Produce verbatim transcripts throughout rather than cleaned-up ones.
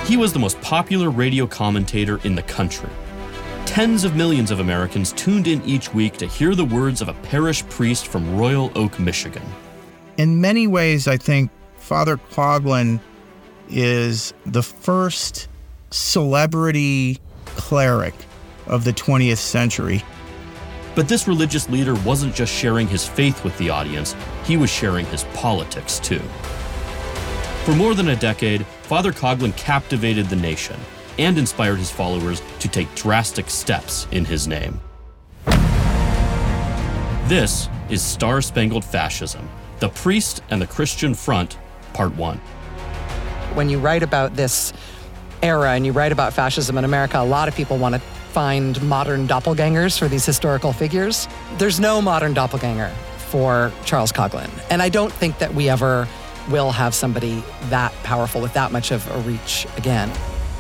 He was the most popular radio commentator in the country. Tens of millions of Americans tuned in each week to hear the words of a parish priest from Royal Oak, Michigan. In many ways, I think Father Coughlin is the first celebrity cleric of the twentieth century. But this religious leader wasn't just sharing his faith with the audience, he was sharing his politics too. For more than a decade, Father Coughlin captivated the nation and inspired his followers to take drastic steps in his name. This is Star-Spangled Fascism, The Priest and the Christian Front, Part one. When you write about this era and you write about fascism in America, a lot of people want to find modern doppelgangers for these historical figures. There's no modern doppelganger for Charles Coughlin. And I don't think that we ever will have somebody that powerful with that much of a reach again.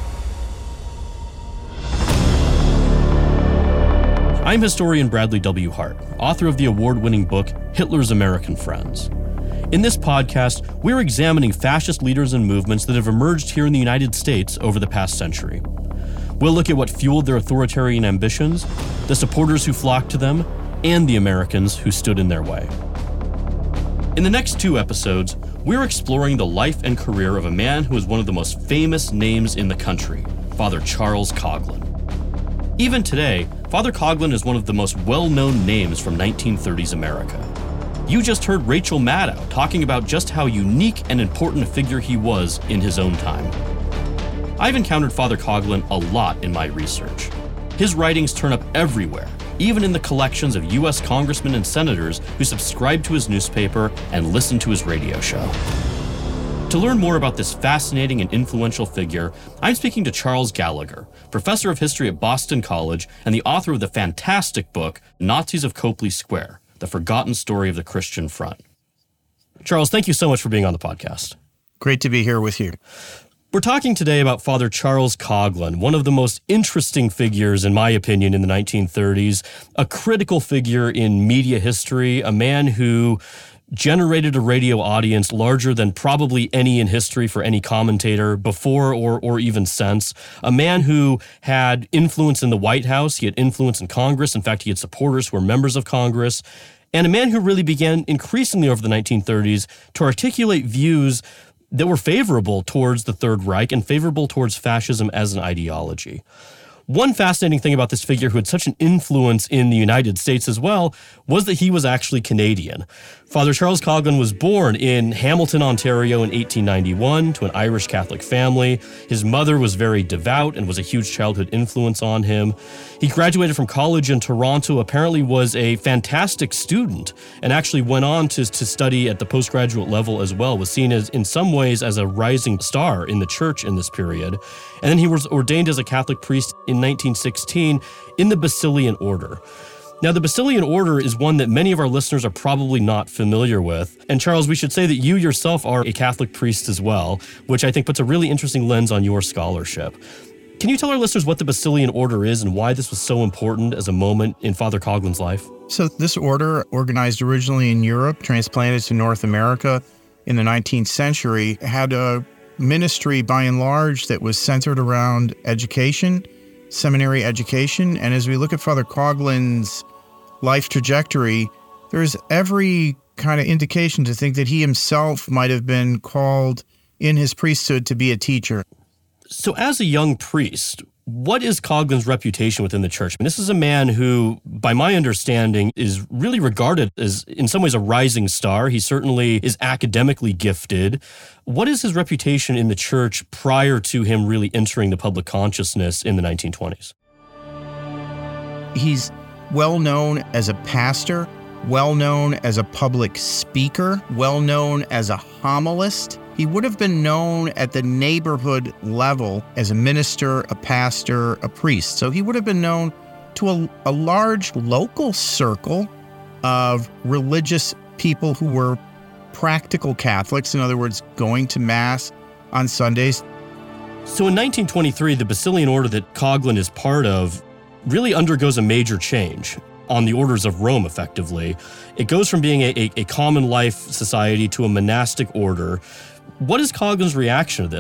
I'm historian Bradley W. Hart, author of the award-winning book Hitler's American Friends. In this podcast, we're examining fascist leaders and movements that have emerged here in the United States over the past century. We'll look at what fueled their authoritarian ambitions, the supporters who flocked to them, and the Americans who stood in their way. In the next two episodes, we're exploring the life and career of a man who is one of the most famous names in the country, Father Charles Coughlin. Even today, Father Coughlin is one of the most well-known names from nineteen thirties America. You just heard Rachel Maddow talking about just how unique and important a figure he was in his own time. I've encountered Father Coughlin a lot in my research. His writings turn up everywhere, even in the collections of U S congressmen and senators who subscribe to his newspaper and listen to his radio show. To learn more about this fascinating and influential figure, I'm speaking to Charles Gallagher, professor of history at Boston College and the author of the fantastic book, Nazis of Copley Square, The Forgotten Story of the Christian Front. Charles, thank you so much for being on the podcast. Great to be here with you. We're talking today about Father Charles Coughlin, one of the most interesting figures, in my opinion, in the nineteen thirties, a critical figure in media history, a man who generated a radio audience larger than probably any in history for any commentator before or or even since. A man who had influence in the White House, he had influence in Congress. In fact, he had supporters who were members of Congress. And a man who really began increasingly over the nineteen thirties to articulate views that were favorable towards the Third Reich and favorable towards fascism as an ideology. One fascinating thing about this figure who had such an influence in the United States as well was that he was actually Canadian. Father Charles Coughlin was born in Hamilton, Ontario in eighteen ninety-one to an Irish Catholic family. His mother was very devout and was a huge childhood influence on him. He graduated from college in Toronto, apparently was a fantastic student, and actually went on to, to study at the postgraduate level as well, was seen as in some ways as a rising star in the church in this period. And then he was ordained as a Catholic priest in nineteen sixteen in the Basilian Order. Now, the Basilian Order is one that many of our listeners are probably not familiar with. And Charles, we should say that you yourself are a Catholic priest as well, which I think puts a really interesting lens on your scholarship. Can you tell our listeners what the Basilian Order is and why this was so important as a moment in Father Coughlin's life? So this order, organized originally in Europe, transplanted to North America in the nineteenth century, had a ministry by and large that was centered around education, seminary education. And as we look at Father Coughlin's life trajectory, there's every kind of indication to think that he himself might have been called in his priesthood to be a teacher. So as a young priest, what is Coughlin's reputation within the church? I mean, this is a man who, by my understanding, is really regarded as, in some ways, a rising star. He certainly is academically gifted. What is his reputation in the church prior to him really entering the public consciousness in the nineteen twenties? He's well known as a pastor, well known as a public speaker, well known as a homilist. He would have been known at the neighborhood level as a minister, a pastor, a priest. So he would have been known to a, a large local circle of religious people who were practical Catholics, in other words, going to Mass on Sundays. So in nineteen twenty-three, the Basilian Order that Coughlin is part of really undergoes a major change on the orders of Rome, effectively. It goes from being a, a, a common life society to a monastic order. What is Coughlin's reaction to this?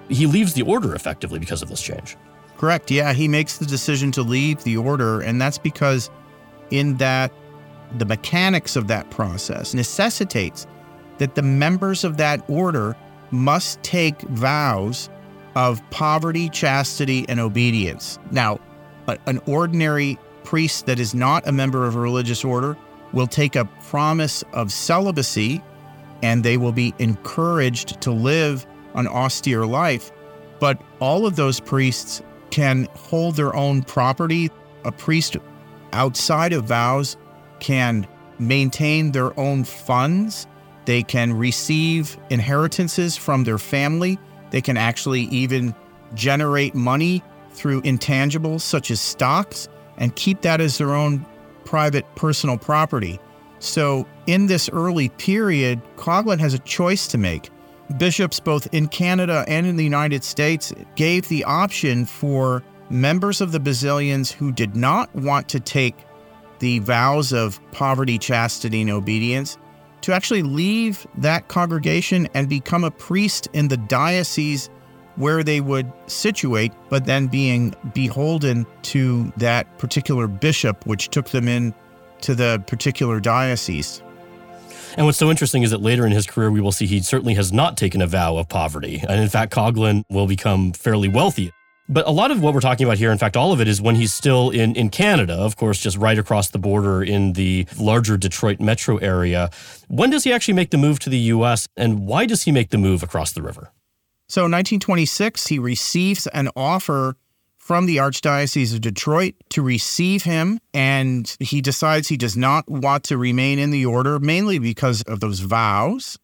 he leaves the order effectively because of this change. Correct. Yeah, he makes the decision to leave the order, and that's because in that the mechanics of that process necessitates that the members of that order must take vows of poverty, chastity, and obedience. Now, a, an ordinary priest that is not a member of a religious order will take a promise of celibacy, and they will be encouraged to live an austere life. But all of those priests can hold their own property. A priest outside of vows can maintain their own funds. They can receive inheritances from their family. They can actually even generate money through intangibles such as stocks and keep that as their own private personal property. So in this early period, Coghlan has a choice to make. Bishops both in Canada and in the United States gave the option for members of the Basilians who did not want to take the vows of poverty, chastity, and obedience to actually leave that congregation and become a priest in the diocese where they would situate, but then being beholden to that particular bishop, which took them in to the particular diocese. And what's so interesting is that later in his career, we will see he certainly has not taken a vow of poverty. And in fact, Coghlan will become fairly wealthy. But a lot of what we're talking about here, in fact, all of it is when he's still in, in Canada, of course, just right across the border in the larger Detroit metro area. When does he actually make the move to the U S, and why does he make the move across the river? So in nineteen twenty-six, he receives an offer from the Archdiocese of Detroit to receive him, and he decides he does not want to remain in the order, mainly because of those vows.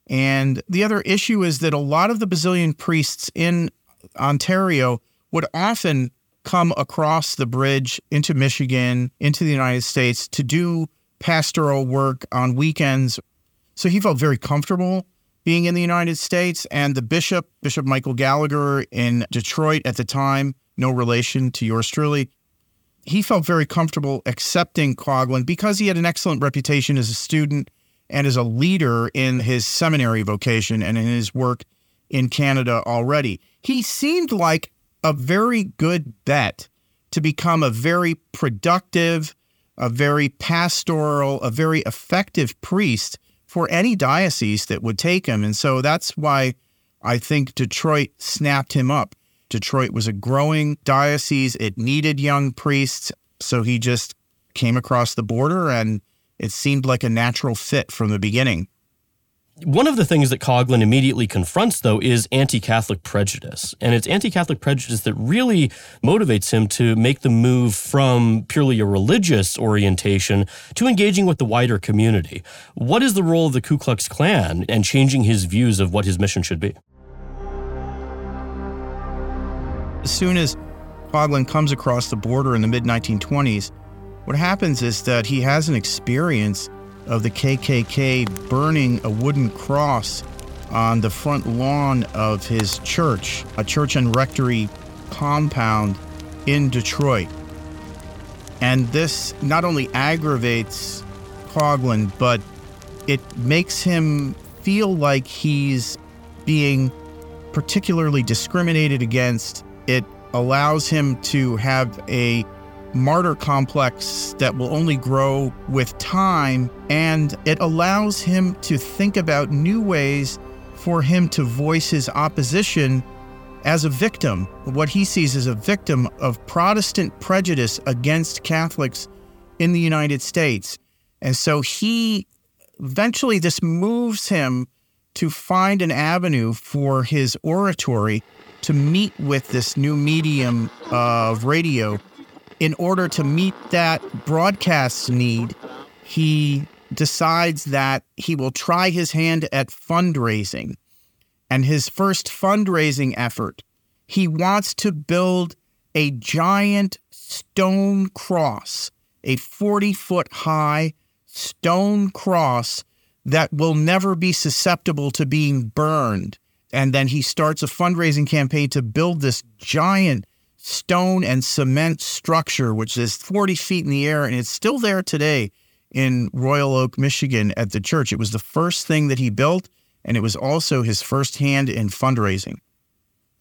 And the other issue is that a lot of the Basilian priests in Ontario would often come across the bridge into Michigan, into the United States to do pastoral work on weekends. So he felt very comfortable being in the United States. And the bishop, Bishop Michael Gallagher in Detroit at the time, no relation to yours truly, he felt very comfortable accepting Coghlan because he had an excellent reputation as a student and as a leader in his seminary vocation and in his work in Canada already. He seemed like a very good bet to become a very productive, a very pastoral, a very effective priest for any diocese that would take him. And so that's why I think Detroit snapped him up. Detroit was a growing diocese. It needed young priests. So he just came across the border, and it seemed like a natural fit from the beginning. One of the things that Coghlan immediately confronts, though, is anti-Catholic prejudice. And it's anti-Catholic prejudice that really motivates him to make the move from purely a religious orientation to engaging with the wider community. What is the role of the Ku Klux Klan and changing his views of what his mission should be? As soon as Coghlan comes across the border in the mid nineteen twenties, what happens is that he has an experience of the K K K burning a wooden cross on the front lawn of his church, a church and rectory compound in Detroit. And this not only aggravates Coghlan, but it makes him feel like he's being particularly discriminated against. It allows him to have a martyr complex that will only grow with time, and it allows him to think about new ways for him to voice his opposition as a victim, what he sees as a victim of Protestant prejudice against Catholics in the United States. And so he eventually, this moves him to find an avenue for his oratory to meet with this new medium of radio. In order to meet that broadcast need, he decides that he will try his hand at fundraising. And his first fundraising effort, he wants to build a giant stone cross, a forty-foot high stone cross that will never be susceptible to being burned. And then he starts a fundraising campaign to build this giant stone and cement structure, which is forty feet in the air, and it's still there today in Royal Oak, Michigan at the church. It was the first thing that he built, and it was also his first hand in fundraising.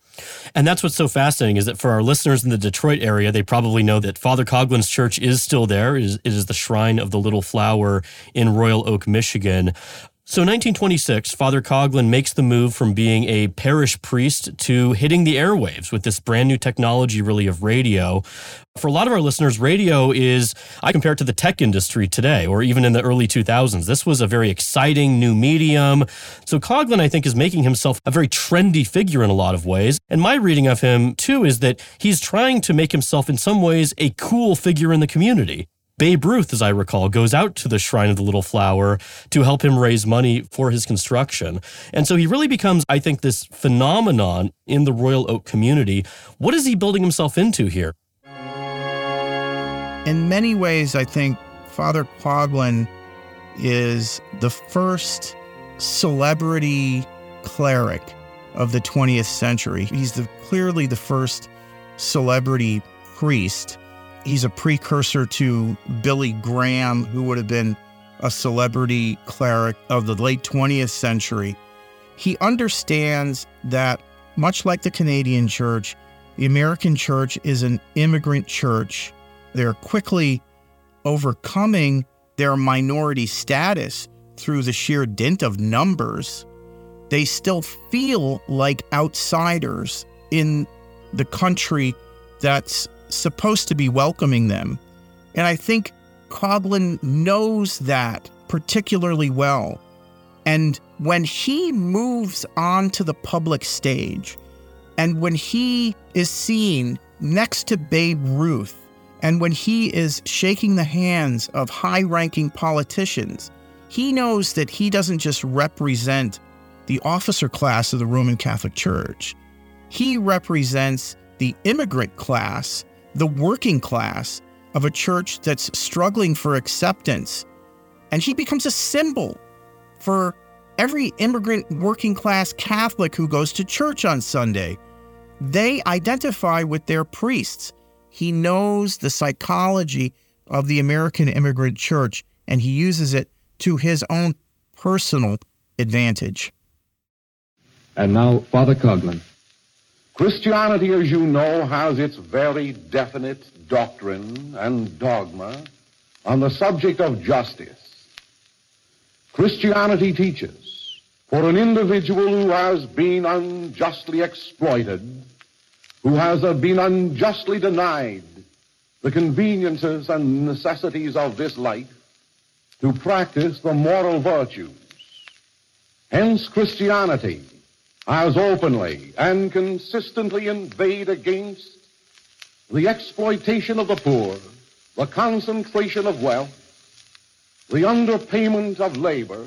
And that's what's so fascinating is that for our listeners in the Detroit area, they probably know that Father Coughlin's church is still there. It is, it is the Shrine of the Little Flower in Royal Oak, Michigan. So in nineteen twenty-six, Father Coughlin makes the move from being a parish priest to hitting the airwaves with this brand new technology, really, of radio. For a lot of our listeners, radio is, I compare it to the tech industry today, or even in the early two thousands. This was a very exciting new medium. So Coughlin, I think, is making himself a very trendy figure in a lot of ways. And my reading of him, too, is that he's trying to make himself, in some ways, a cool figure in the community. Babe Ruth, as I recall, goes out to the Shrine of the Little Flower to help him raise money for his construction. And so he really becomes, I think, this phenomenon in the Royal Oak community. What is he building himself into here? In many ways, I think Father Coughlin is the first celebrity cleric of the twentieth century. He's the, clearly the first celebrity priest. He's a precursor to Billy Graham, who would have been a celebrity cleric of the late twentieth century. He understands that, much like the Canadian church, the American church is an immigrant church. They're quickly overcoming their minority status through the sheer dint of numbers. They still feel like outsiders in the country that's supposed to be welcoming them. And I think Coughlin knows that particularly well. And when he moves onto the public stage, and when he is seen next to Babe Ruth, and when he is shaking the hands of high-ranking politicians, he knows that he doesn't just represent the officer class of the Roman Catholic Church. He represents the immigrant class, the working class of a church that's struggling for acceptance. And he becomes a symbol for every immigrant working class Catholic who goes to church on Sunday. They identify with their priests. He knows the psychology of the American immigrant church, and he uses it to his own personal advantage. And now, Father Coughlin. Christianity, as you know, has its very definite doctrine and dogma on the subject of justice. Christianity teaches for an individual who has been unjustly exploited, who has been unjustly denied the conveniences and necessities of this life, to practice the moral virtues. Hence, Christianity has openly and consistently inveighed against the exploitation of the poor, the concentration of wealth, the underpayment of labor,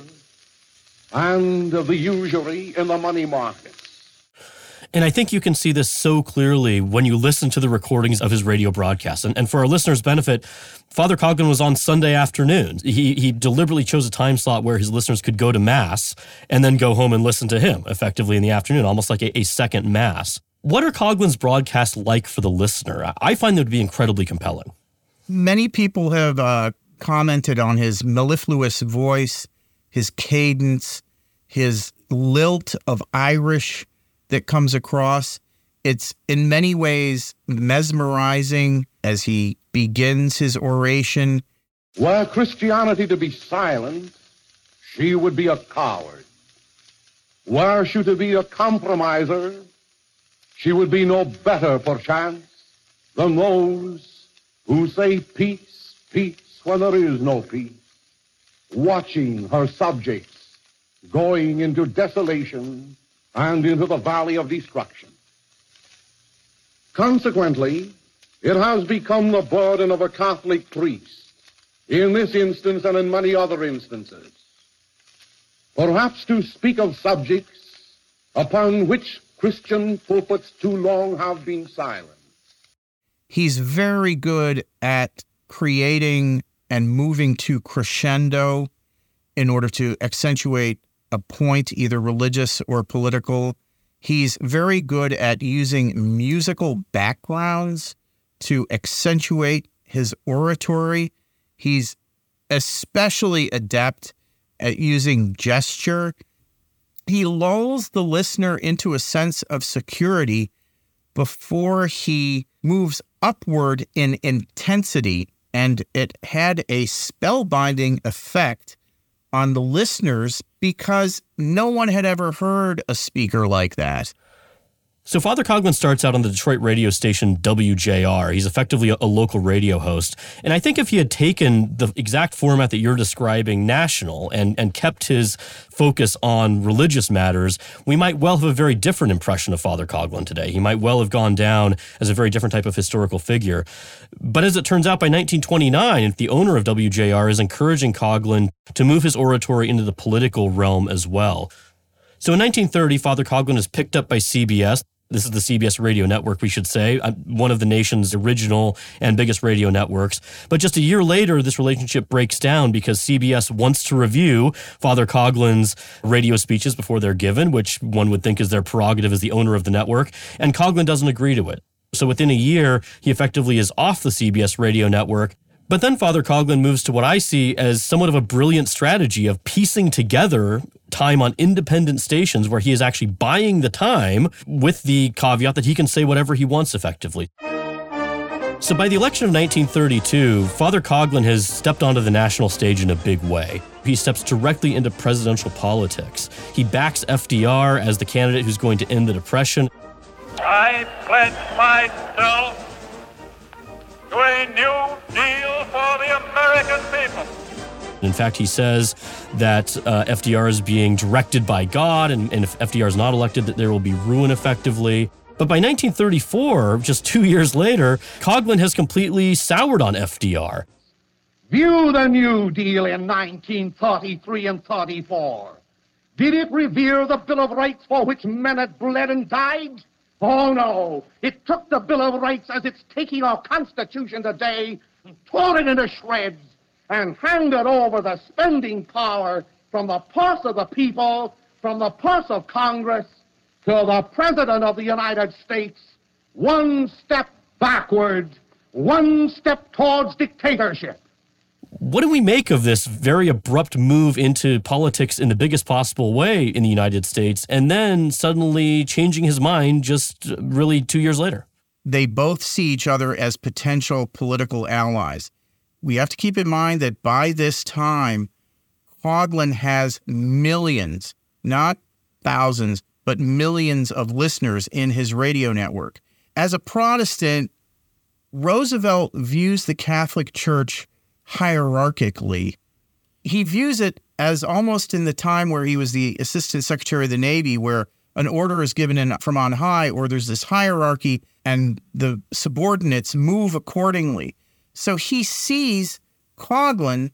and the usury in the money markets. And I think you can see this so clearly when you listen to the recordings of his radio broadcasts. And, and for our listeners' benefit, Father Coughlin was on Sunday afternoons. He, he deliberately chose a time slot where his listeners could go to Mass and then go home and listen to him effectively in the afternoon, almost like a, a second Mass. What are Coughlin's broadcasts like for the listener? I find them to be incredibly compelling. Many people have uh, commented on his mellifluous voice, his cadence, his lilt of Irish that comes across. It's in many ways mesmerizing as he begins his oration. Were Christianity to be silent, she would be a coward. Were she to be a compromiser, she would be no better, perchance, than those who say peace, peace, when there is no peace, watching her subjects going into desolation and into the valley of destruction. Consequently, it has become the burden of a Catholic priest, in this instance and in many other instances, perhaps to speak of subjects upon which Christian pulpits too long have been silent. He's very good at creating and moving to crescendo in order to accentuate a point, either religious or political. He's very good at using musical backgrounds to accentuate his oratory. He's especially adept at using gesture. He lulls the listener into a sense of security before he moves upward in intensity, and it had a spellbinding effect on the listeners because no one had ever heard a speaker like that. So Father Coughlin starts out on the Detroit radio station W J R. He's effectively a, a local radio host. And I think if he had taken the exact format that you're describing national and, and kept his focus on religious matters, we might well have a very different impression of Father Coughlin today. He might well have gone down as a very different type of historical figure. But as it turns out, by nineteen twenty-nine, the owner of W J R is encouraging Coughlin to move his oratory into the political realm as well. So in nineteen thirty, Father Coughlin is picked up by C B S. This is the C B S radio network, we should say, one of the nation's original and biggest radio networks. But just a year later, this relationship breaks down because C B S wants to review Father Coughlin's radio speeches before they're given, which one would think is their prerogative as the owner of the network, and Coughlin doesn't agree to it. So within a year, he effectively is off the C B S radio network. But then Father Coughlin moves to what I see as somewhat of a brilliant strategy of piecing together time on independent stations where he is actually buying the time with the caveat that he can say whatever he wants effectively. So by the election of nineteen thirty-two, Father Coughlin has stepped onto the national stage in a big way. He steps directly into presidential politics. He backs F D R as the candidate who's going to end the Depression. I pledge myself to a new deal for the American people. In fact, he says that uh, F D R is being directed by God, and, and if F D R is not elected, that there will be ruin effectively. But by nineteen thirty-four, just two years later, Coughlin has completely soured on F D R. View the New Deal in nineteen thirty-three and thirty-four. Did it revere the Bill of Rights for which men had bled and died? Oh, no. It took the Bill of Rights as it's taking our Constitution today, tore it into shreds, and handed over the spending power from the purse of the people, from the purse of Congress, to the President of the United States. One step backward, one step towards dictatorship. What do we make of this very abrupt move into politics in the biggest possible way in the United States, and then suddenly changing his mind just really two years later? They both see each other as potential political allies. We have to keep in mind that by this time, Coughlin has millions, not thousands, but millions of listeners in his radio network. As a Protestant, Roosevelt views the Catholic Church hierarchically. He views it as almost in the time where he was the Assistant Secretary of the Navy, where an order is given in from on high, or there's this hierarchy and the subordinates move accordingly. So he sees Coughlin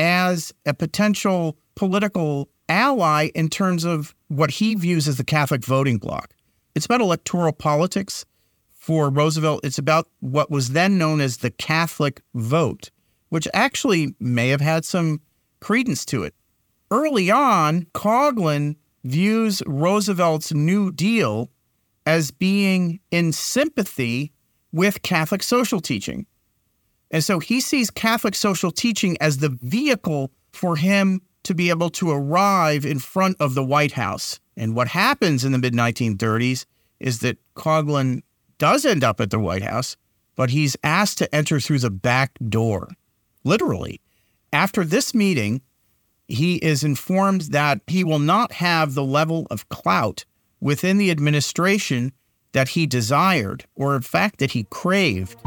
as a potential political ally in terms of what he views as the Catholic voting bloc. It's about electoral politics. For Roosevelt, it's about what was then known as the Catholic vote, which actually may have had some credence to it. Early on, Coughlin views Roosevelt's New Deal as being in sympathy with Catholic social teaching. And so he sees Catholic social teaching as the vehicle for him to be able to arrive in front of the White House. And what happens in the mid nineteen thirties is that Coughlin does end up at the White House, but he's asked to enter through the back door. Literally. After this meeting, he is informed that he will not have the level of clout within the administration that he desired, or in fact that he craved.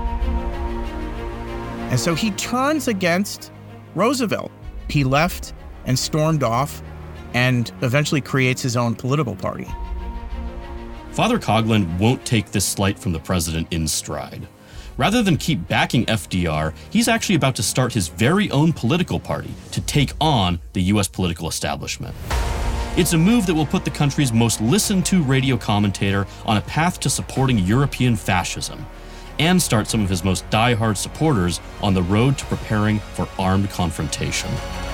And so he turns against Roosevelt. He left and stormed off and eventually creates his own political party. Father Coughlin won't take this slight from the president in stride. Rather than keep backing F D R, he's actually about to start his very own political party to take on the U S political establishment. It's a move that will put the country's most listened to radio commentator on a path to supporting European fascism, and start some of his most diehard supporters on the road to preparing for armed confrontation.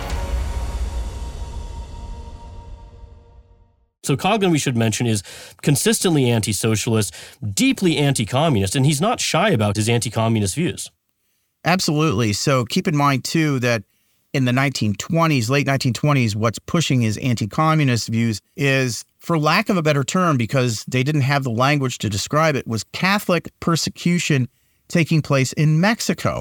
So Coughlin, we should mention, is consistently anti-socialist, deeply anti-communist, and he's not shy about his anti-communist views. Absolutely. So keep in mind, too, that in the nineteen twenties, late nineteen twenties, what's pushing his anti-communist views is, for lack of a better term, because they didn't have the language to describe it, was Catholic persecution taking place in Mexico.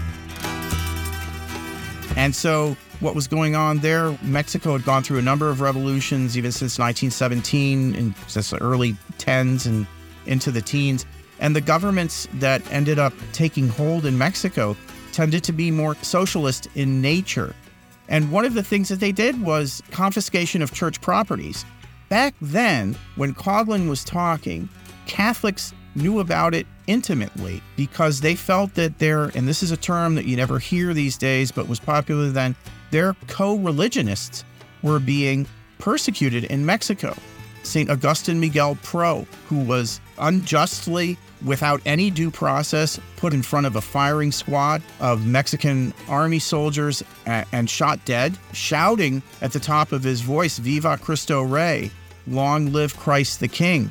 And so what was going on there, Mexico had gone through a number of revolutions, even since nineteen seventeen, and since the early tens and into the teens. And the governments that ended up taking hold in Mexico tended to be more socialist in nature. And one of the things that they did was confiscation of church properties. Back then, when Coghlan was talking, Catholics knew about it intimately because they felt that their, and this is a term that you never hear these days, but was popular then, their co-religionists were being persecuted in Mexico. Saint Augustine Miguel Pro, who was unjustly, without any due process, put in front of a firing squad of Mexican army soldiers and, and shot dead, shouting at the top of his voice, "Viva Cristo Rey, long live Christ the King."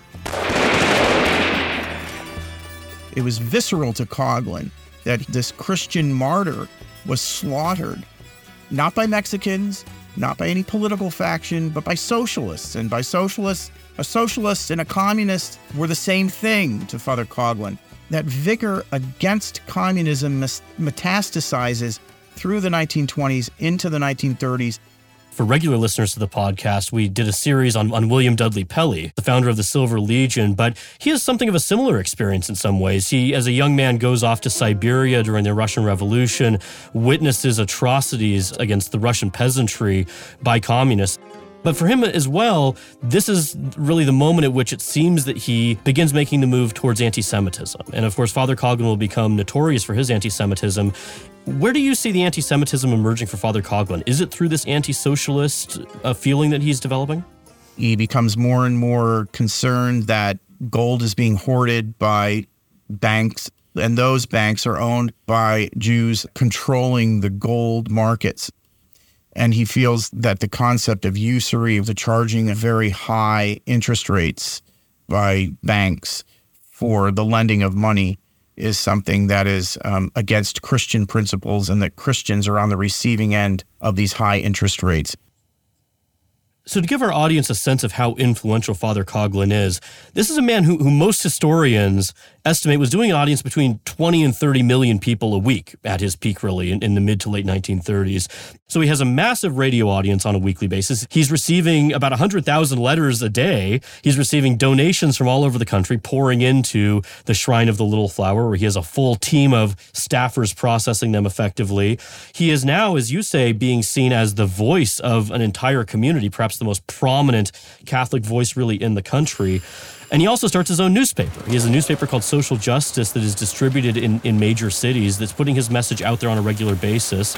It was visceral to Coghlan that this Christian martyr was slaughtered, not by Mexicans, not by any political faction, but by socialists. And by socialists, a socialist and a communist were the same thing to Father Coghlan. That vigor against communism metastasizes through the nineteen twenties into the nineteen thirties. For regular listeners to the podcast, we did a series on, on William Dudley Pelley, the founder of the Silver Legion, but he has something of a similar experience in some ways. He, as a young man, goes off to Siberia during the Russian Revolution, witnesses atrocities against the Russian peasantry by communists. But for him as well, this is really the moment at which it seems that he begins making the move towards anti-Semitism. And of course, Father Coghlan will become notorious for his anti-Semitism. Where do you see the anti-Semitism emerging for Father Coghlan? Is it through this anti-socialist uh, feeling that he's developing? He becomes more and more concerned that gold is being hoarded by banks, and those banks are owned by Jews controlling the gold markets. And he feels that the concept of usury, of the charging of very high interest rates by banks for the lending of money, is something that is um, against Christian principles, and that Christians are on the receiving end of these high interest rates. So to give our audience a sense of how influential Father Coghlan is, this is a man who, who most historians estimate was doing an audience between twenty and thirty million people a week at his peak, really, in, in the mid to late nineteen thirties. So he has a massive radio audience on a weekly basis. He's receiving about one hundred thousand letters a day. He's receiving donations from all over the country pouring into the Shrine of the Little Flower, where he has a full team of staffers processing them effectively. He is now, as you say, being seen as the voice of an entire community, perhaps the most prominent Catholic voice really in the country. And he also starts his own newspaper. He has a newspaper called Social Justice that is distributed in, in major cities that's putting his message out there on a regular basis.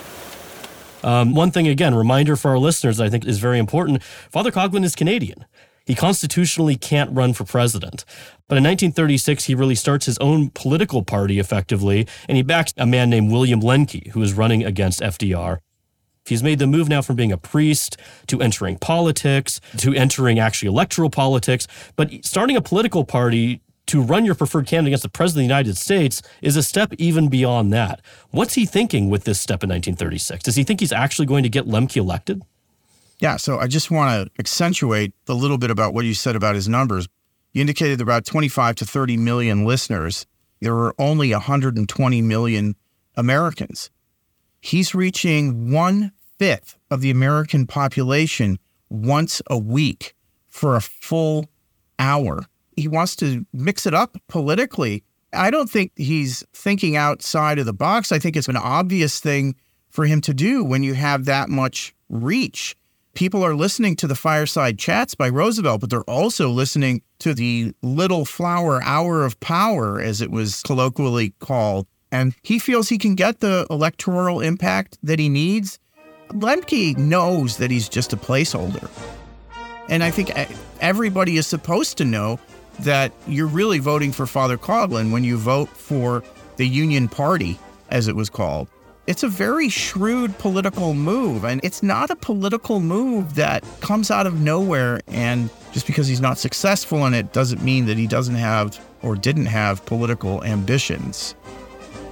Um, one thing, again, reminder for our listeners that I think is very important, Father Coghlan is Canadian. He constitutionally can't run for president. But in nineteen thirty-six, he really starts his own political party effectively, and he backs a man named William Lemke, who is running against F D R. He's made the move now from being a priest to entering politics, to entering actually electoral politics. But starting a political party to run your preferred candidate against the President of the United States is a step even beyond that. What's he thinking with this step in nineteen thirty-six? Does he think he's actually going to get Lemke elected? Yeah, so I just want to accentuate a little bit about what you said about his numbers. You indicated about twenty-five to thirty million listeners. There were only one hundred twenty million Americans. He's reaching one-fifth of the American population once a week for a full hour. He wants to mix it up politically. I don't think he's thinking outside of the box. I think it's an obvious thing for him to do when you have that much reach. People are listening to the Fireside Chats by Roosevelt, but they're also listening to the Little Flower Hour of Power, as it was colloquially called. And he feels he can get the electoral impact that he needs. Lemke knows that he's just a placeholder. And I think everybody is supposed to know that you're really voting for Father Coghlan when you vote for the Union Party, as it was called. It's a very shrewd political move, and it's not a political move that comes out of nowhere, and just because he's not successful in it doesn't mean that he doesn't have or didn't have political ambitions.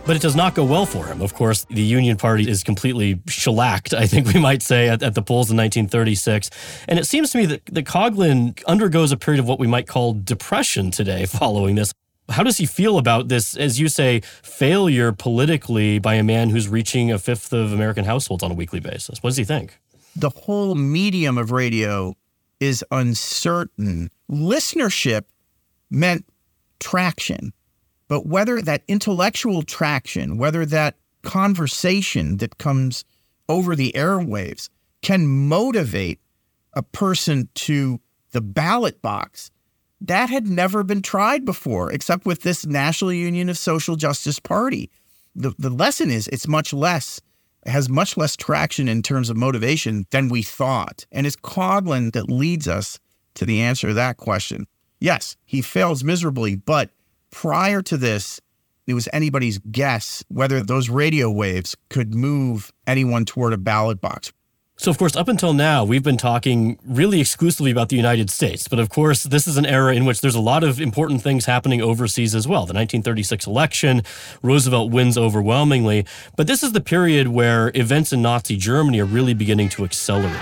But it does not go well for him. Of course, the Union Party is completely shellacked, I think we might say, at, at the polls in nineteen thirty-six. And it seems to me that, that Coghlan undergoes a period of what we might call depression today following this. How does he feel about this, as you say, failure politically by a man who's reaching a fifth of American households on a weekly basis? What does he think? The whole medium of radio is uncertain. Listenership meant traction. But whether that intellectual traction, whether that conversation that comes over the airwaves can motivate a person to the ballot box, that had never been tried before, except with this National Union of Social Justice Party. The, the lesson is it's much less, it has much less traction in terms of motivation than we thought. And it's Coghlan that leads us to the answer to that question. Yes, he fails miserably, but prior to this, it was anybody's guess whether those radio waves could move anyone toward a ballot box. So, of course, up until now, we've been talking really exclusively about the United States. But, of course, this is an era in which there's a lot of important things happening overseas as well. The nineteen thirty-six election, Roosevelt wins overwhelmingly. But this is the period where events in Nazi Germany are really beginning to accelerate.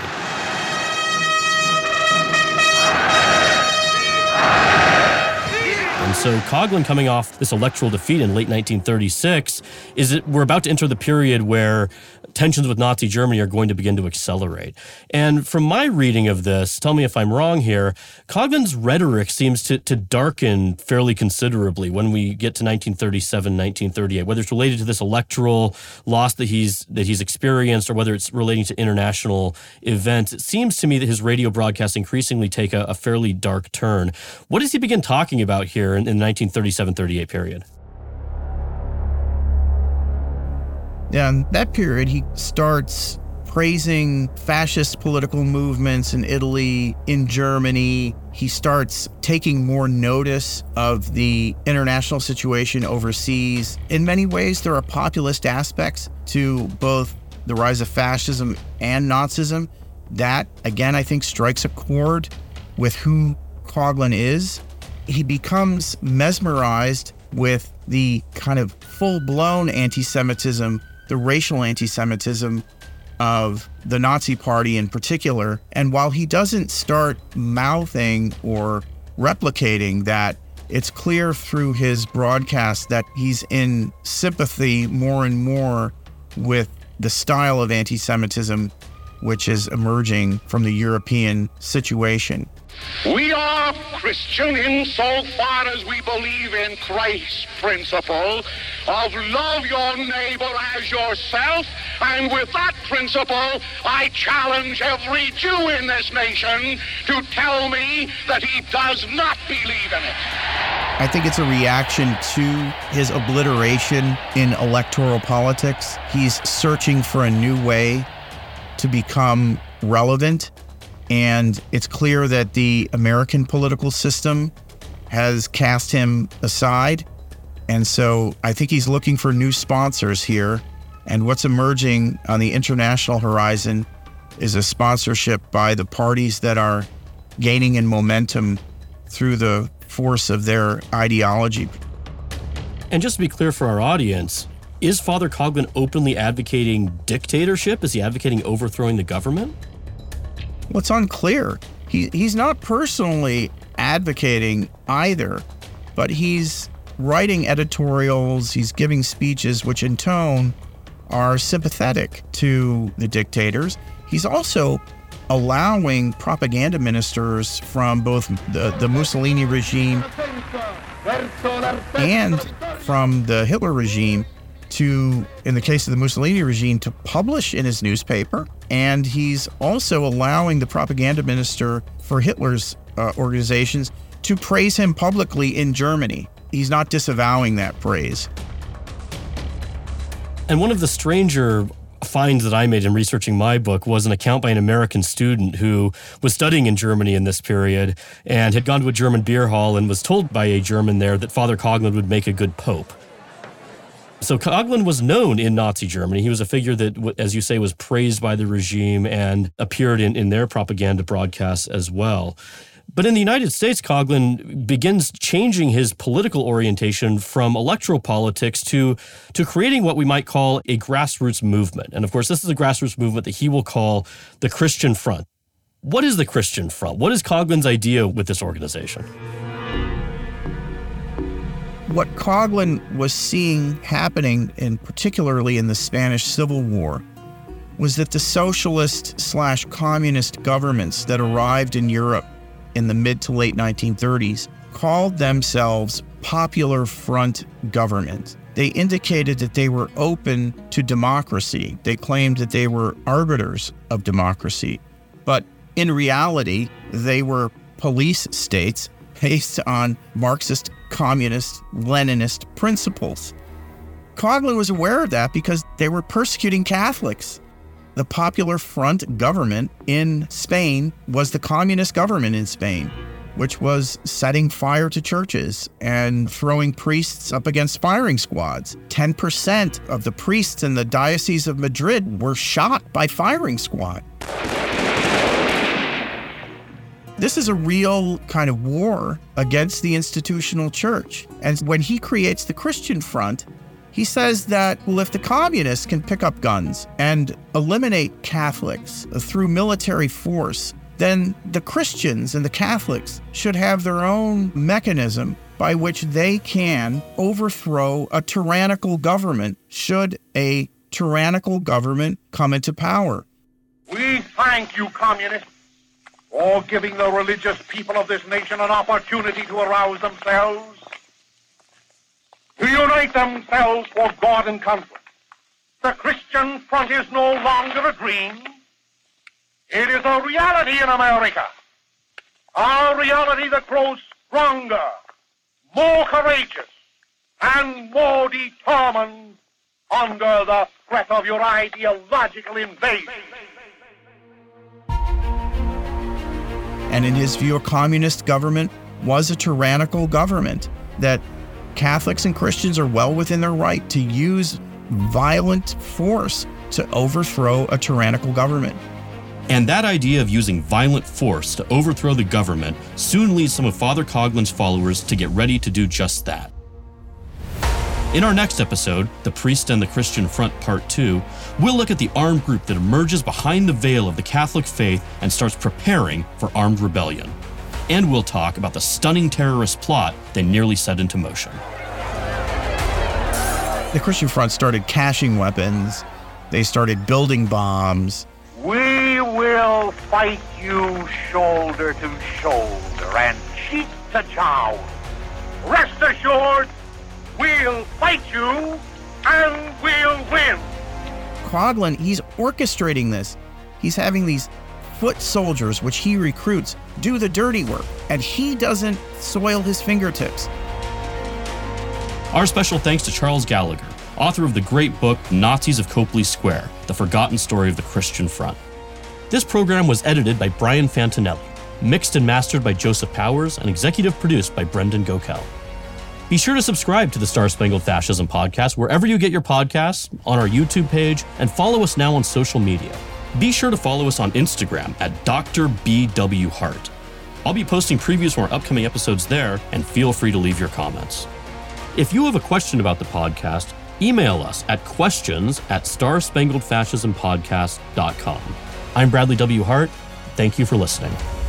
And so Coghlan, coming off this electoral defeat in late nineteen thirty-six, is it we're about to enter the period where tensions with Nazi Germany are going to begin to accelerate. And from my reading of this, tell me if I'm wrong here, Coghlan's rhetoric seems to, to darken fairly considerably when we get to nineteen thirty-seven, nineteen thirty-eight, whether it's related to this electoral loss that he's that he's experienced or whether it's relating to international events. It seems to me that his radio broadcasts increasingly take a, a fairly dark turn. What does he begin talking about here in, in the nineteen thirty-seven thirty-eight period? Yeah, in that period, he starts praising fascist political movements in Italy, in Germany. He starts taking more notice of the international situation overseas. In many ways, there are populist aspects to both the rise of fascism and Nazism. That, again, I think strikes a chord with who Coghlan is. He becomes mesmerized with the kind of full-blown anti-Semitism, the racial anti-Semitism of the Nazi Party in particular. And while he doesn't start mouthing or replicating that, it's clear through his broadcast that he's in sympathy more and more with the style of anti-Semitism which is emerging from the European situation. We are Christian insofar as we believe in Christ's principle of love your neighbor as yourself, and with that principle, I challenge every Jew in this nation to tell me that he does not believe in it. I think it's a reaction to his obliteration in electoral politics. He's searching for a new way to become relevant. And it's clear that the American political system has cast him aside. And so I think he's looking for new sponsors here. And what's emerging on the international horizon is a sponsorship by the parties that are gaining in momentum through the force of their ideology. And just to be clear for our audience, is Father Coghlan openly advocating dictatorship? Is he advocating overthrowing the government? Well, it's unclear. He, he's not personally advocating either, but he's writing editorials, he's giving speeches which in tone are sympathetic to the dictators. He's also allowing propaganda ministers from both the, the Mussolini regime and from the Hitler regime to, in the case of the Mussolini regime, to publish in his newspaper. And he's also allowing the propaganda minister for Hitler's uh, organizations to praise him publicly in Germany. He's not disavowing that praise. And one of the stranger finds that I made in researching my book was an account by an American student who was studying in Germany in this period and had gone to a German beer hall and was told by a German there that Father Coghlan would make a good pope. So Coghlan was known in Nazi Germany. He was a figure that, as you say, was praised by the regime and appeared in, in their propaganda broadcasts as well. But in the United States, Coghlan begins changing his political orientation from electoral politics to, to creating what we might call a grassroots movement. And of course, this is a grassroots movement that he will call the Christian Front. What is the Christian Front? What is Coghlan's idea with this organization? What Coghlan was seeing happening, in particularly in the Spanish Civil War, was that the socialist slash communist governments that arrived in Europe in the mid to late nineteen thirties called themselves Popular Front government. They indicated that they were open to democracy. They claimed that they were arbiters of democracy. But in reality, they were police states based on Marxist, communist, Leninist principles. Coghlan was aware of that because they were persecuting Catholics. The Popular Front government in Spain was the communist government in Spain, which was setting fire to churches and throwing priests up against firing squads. ten percent of the priests in the Diocese of Madrid were shot by firing squad. This is a real kind of war against the institutional church. And when he creates the Christian Front, he says that, well, if the communists can pick up guns and eliminate Catholics through military force, then the Christians and the Catholics should have their own mechanism by which they can overthrow a tyrannical government should a tyrannical government come into power. We thank you, communists, for giving the religious people of this nation an opportunity to arouse themselves, to unite themselves for God and country. The Christian Front is no longer a dream. It is a reality in America. A reality that grows stronger, more courageous, and more determined under the threat of your ideological invasion. And in his view, a communist government was a tyrannical government, that Catholics and Christians are well within their right to use violent force to overthrow a tyrannical government. And that idea of using violent force to overthrow the government soon leads some of Father Coghlan's followers to get ready to do just that. In our next episode, The Priest and the Christian Front Part two, we'll look at the armed group that emerges behind the veil of the Catholic faith and starts preparing for armed rebellion. And we'll talk about the stunning terrorist plot they nearly set into motion. The Christian Front started caching weapons. They started building bombs. We will fight you shoulder to shoulder and cheek to jowl. Rest assured, we'll fight you and we'll win. Coghlan, he's orchestrating this. He's having these foot soldiers, which he recruits, do the dirty work, and he doesn't soil his fingertips. Our special thanks to Charles Gallagher, author of the great book Nazis of Copley Square, The Forgotten Story of the Christian Front. This program was edited by Brian Fantinelli, mixed and mastered by Joseph Powers, and executive produced by Brendan Gokel. Be sure to subscribe to the Star Spangled Fascism podcast wherever you get your podcasts, on our YouTube page, and follow us now on social media. Be sure to follow us on Instagram at Doctor B W Hart. I'll be posting previews from our upcoming episodes there, and feel free to leave your comments. If you have a question about the podcast, email us at questions at star spangled fascism podcast dot com. I'm Bradley W. Hart. Thank you for listening.